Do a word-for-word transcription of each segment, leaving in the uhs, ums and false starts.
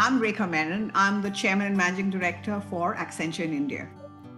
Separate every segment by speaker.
Speaker 1: I'm Rekha Menon. I'm the Chairman and Managing Director for Accenture in India.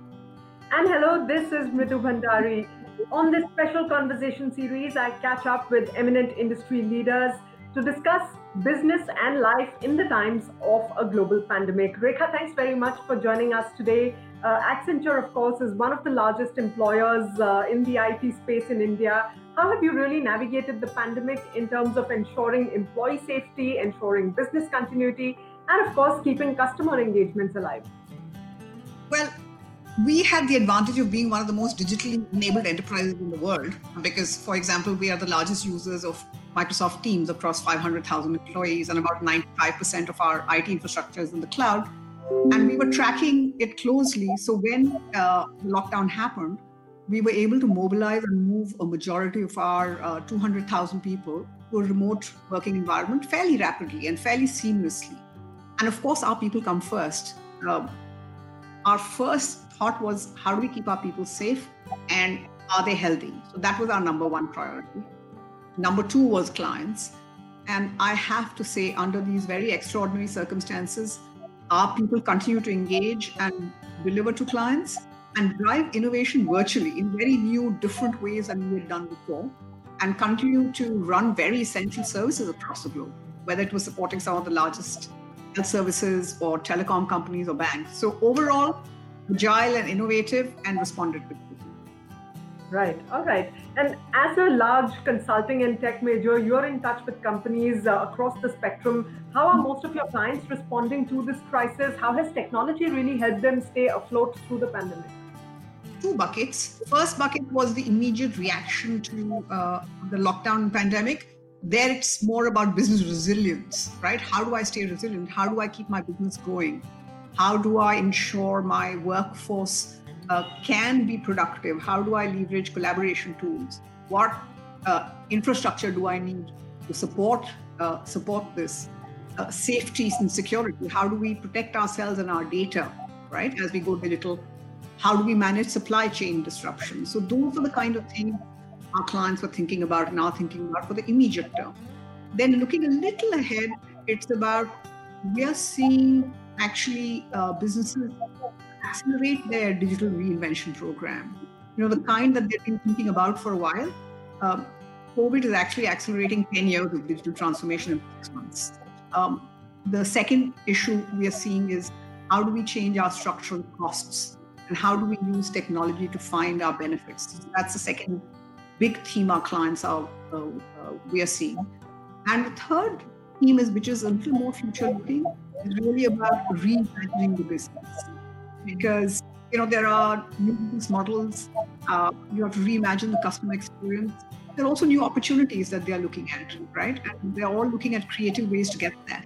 Speaker 2: And hello, this is Mridu Bhandari. On this special conversation series, I catch up with eminent industry leaders to discuss business and life in the times of a global pandemic. Rekha, thanks very much for joining us today. Uh, Accenture, of course, is one of the largest employers uh, in the I T space in India. How have you really navigated the pandemic in terms of ensuring employee safety, ensuring business continuity, and of course, keeping customer engagements alive?
Speaker 1: Well, we had the advantage of being one of the most digitally enabled enterprises in the world because, for example, we are the largest users of Microsoft Teams across five hundred thousand employees, and about ninety-five percent of our I T infrastructure is in the cloud. And we were tracking it closely. So when uh, the lockdown happened, we were able to mobilize and move a majority of our uh, two hundred thousand people to a remote working environment fairly rapidly and fairly seamlessly. And of course, our people come first. Uh, our first thought was, how do we keep our people safe and are they healthy? So that was our number one priority. Number two was clients. And I have to say, under these very extraordinary circumstances, our people continue to engage and deliver to clients and drive innovation virtually in very new, different ways than we had done before, and continue to run very essential services across the globe, whether it was supporting some of the largest health services or telecom companies or banks. So overall, agile and innovative and responded quickly.
Speaker 2: Right. All right. And as a large consulting and tech major, you're in touch with companies uh, across the spectrum. How are most of your clients responding to this crisis? How has technology really helped them stay afloat through the pandemic?
Speaker 1: Two buckets. The first bucket was the immediate reaction to uh, the lockdown pandemic. There it's more about business resilience, right? How do I stay resilient? How do I keep my business going? How do I ensure my workforce uh, can be productive? How do I leverage collaboration tools? What uh, infrastructure do I need to support uh, support this? Uh, safety and security. How do we protect ourselves and our data, right? As we go digital, how do we manage supply chain disruption? So those are the kind of things our clients were thinking about and are thinking about for the immediate term. Then looking a little ahead, it's about, we are seeing actually uh, businesses accelerate their digital reinvention program. You know, the kind that they've been thinking about for a while. Um, COVID is actually accelerating ten years of digital transformation in six months. Um, the second issue we are seeing is, how do we change our structural costs? And how do we use technology to find our benefits? So that's the second big theme our clients are uh, uh, we are seeing. And the third theme is, which is a little more future looking, is really about reimagining the business. Because, you know, there are new business models, uh, you have to reimagine the customer experience. There are also new opportunities that they are looking at, right? And they're all looking at creative ways to get there.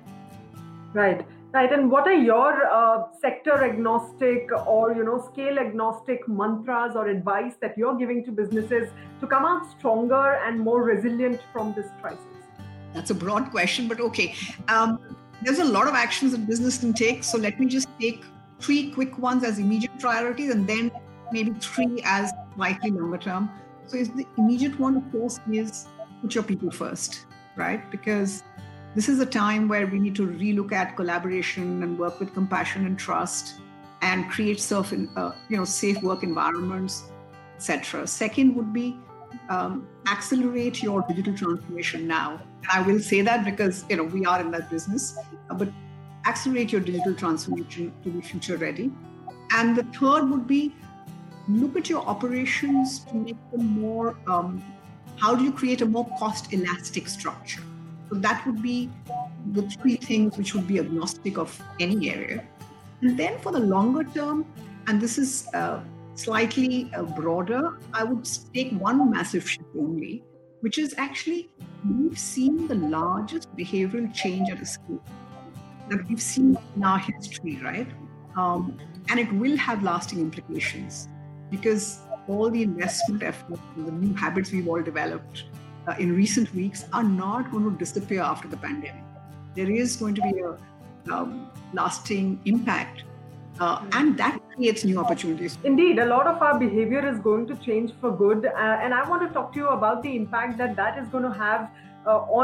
Speaker 2: Right, right. And what are your uh, sector agnostic or, you know, scale agnostic mantras or advice that you're giving to businesses to come out stronger and more resilient from this crisis?
Speaker 1: That's a broad question, but okay. Um, there's a lot of actions that business can take. So let me just take three quick ones as immediate priorities and then maybe three as slightly longer term. So is the immediate one, of course, is put your people first, right? Because this is a time where we need to relook at collaboration and work with compassion and trust and create self, uh, you know, safe work environments, et cetera. Second would be um, accelerate your digital transformation now. And I will say that because, you know, we are in that business, uh, but accelerate your digital transformation to be future ready. And the third would be look at your operations to make them more, um, how do you create a more cost elastic structure? So that would be the three things which would be agnostic of any area. And then for the longer term, and this is uh, slightly uh, broader, I would take one massive shift only, which is actually we've seen the largest behavioral change at a scale that we've seen in our history, right? Um, and it will have lasting implications because all the investment effort and the new habits we've all developed uh, in recent weeks are not going to disappear after the pandemic. There is going to be a um, lasting impact, uh, and that creates new opportunities.
Speaker 2: Indeed, a lot of our behavior is going to change for good, uh, and I want to talk to you about the impact that that is going to have uh, on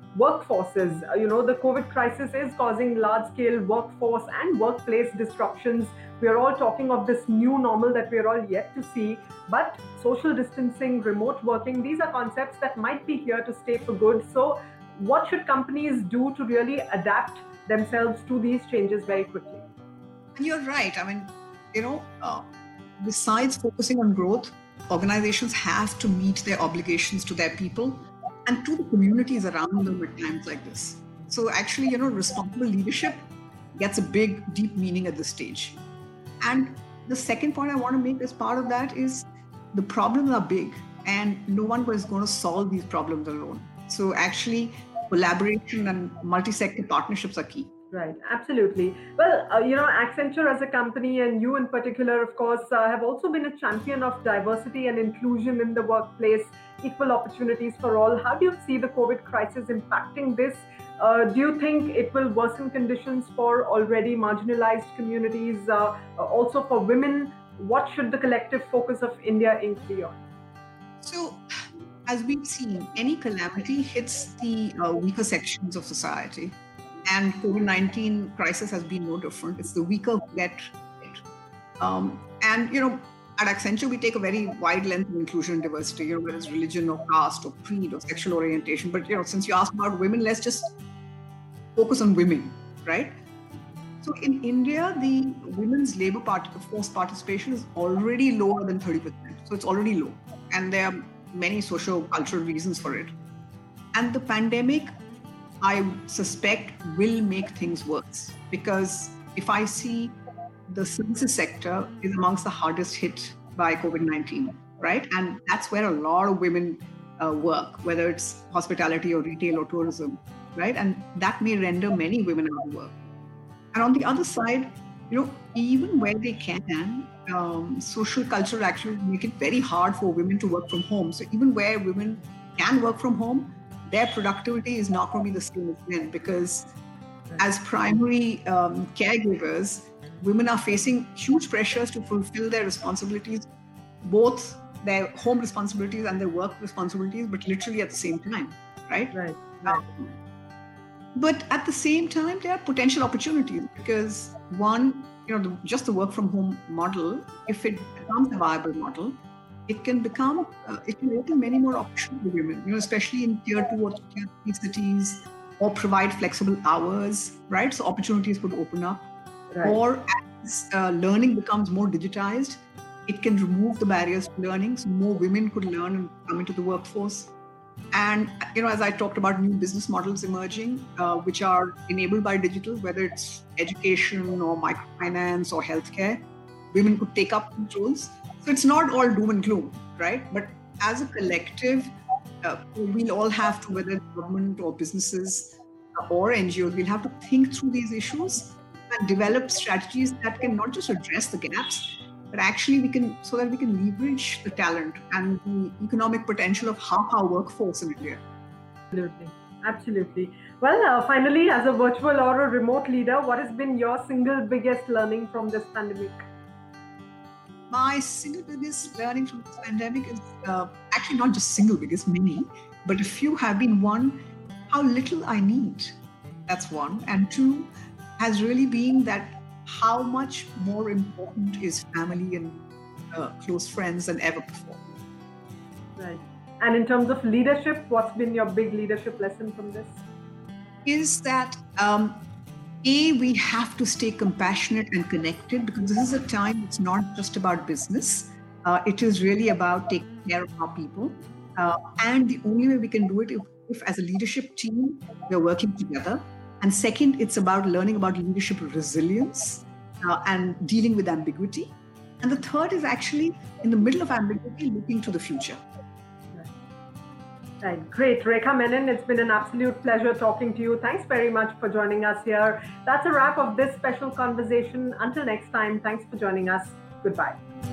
Speaker 2: workforces. Uh, you know, the COVID crisis is causing large-scale workforce and workplace disruptions. We are all talking of this new normal that we are all yet to see. But social distancing, remote working, these are concepts that might be here to stay for good. So what should companies do to really adapt themselves to these changes very quickly?
Speaker 1: And you're right. I mean, you know, uh, besides focusing on growth, organizations have to meet their obligations to their people and to the communities around them at times like this. So actually, you know, responsible leadership gets a big, deep meaning at this stage. And the second point I want to make as part of that is the problems are big and no one is going to solve these problems alone. So actually, collaboration and multi-sector partnerships are key.
Speaker 2: Right, absolutely. Well, uh, you know, Accenture as a company and you in particular, of course, uh, have also been a champion of diversity and inclusion in the workplace, equal opportunities for all. How do you see the COVID crisis impacting this? Uh, do you think it will worsen conditions for already marginalized communities, uh, also for women? What should the collective focus of India Incorporated be on?
Speaker 1: So, as we've seen, any calamity hits the uh, weaker sections of society. And COVID nineteen crisis has been no different. It's the weaker who get it. Um, and, you know, at Accenture, we take a very wide lens of inclusion and diversity, you know, whether it's religion or caste or creed or sexual orientation. But, you know, since you asked about women, let's just focus on women, right? So in India, the women's labor part, force participation is already lower than thirty percent. So it's already low. And there are many socio-cultural reasons for it. And the pandemic, I suspect, will make things worse, because if I see the services sector is amongst the hardest hit by COVID nineteen, right? And that's where a lot of women uh, work, whether it's hospitality or retail or tourism, right? And that may render many women out of work. And on the other side, you know, even where they can, um, social culture actually make it very hard for women to work from home. So even where women can work from home, their productivity is not going to be the same as men, because as primary um, caregivers, women are facing huge pressures to fulfill their responsibilities, both their home responsibilities and their work responsibilities, but literally at the same time, right?
Speaker 2: Right. right.
Speaker 1: Um, but at the same time, there are potential opportunities, because one, you know, the, just the work from home model, if it becomes a viable model, it can become, uh, it can open many more options for women, you know, especially in tier two or tier three cities, or provide flexible hours, right? So opportunities could open up. Right. Or as uh, learning becomes more digitized, it can remove the barriers to learning, so more women could learn and come into the workforce. And, you know, as I talked about new business models emerging, uh, which are enabled by digital, whether it's education or microfinance or healthcare, women could take up these roles. So it's not all doom and gloom, right? But as a collective, uh, we'll all have to, whether government or businesses or N G Os, we'll have to think through these issues and develop strategies that can not just address the gaps, but actually we can, so that we can leverage the talent and the economic potential of half our workforce in India.
Speaker 2: Absolutely. Absolutely. Well, uh, finally, as a virtual or a remote leader, what has been your single biggest learning from this pandemic?
Speaker 1: My single biggest learning from this pandemic is uh, actually not just single biggest, many, but a few have been: one, how little I need. That's one. And two, has really been that how much more important is family and uh, close friends than ever before.
Speaker 2: Right. And in terms of leadership, what's been your big leadership lesson from this?
Speaker 1: Is that um, A, we have to stay compassionate and connected, because this is a time it's not just about business. Uh, it is really about taking care of our people. Uh, and the only way we can do it if, if as a leadership team, we're working together. And second, it's about learning about leadership resilience uh, and dealing with ambiguity. And the third is actually, in the middle of ambiguity, looking to the future.
Speaker 2: Right. Great. Rekha Menon, it's been an absolute pleasure talking to you. Thanks very much for joining us here. That's a wrap of this special conversation. Until next time, thanks for joining us. Goodbye.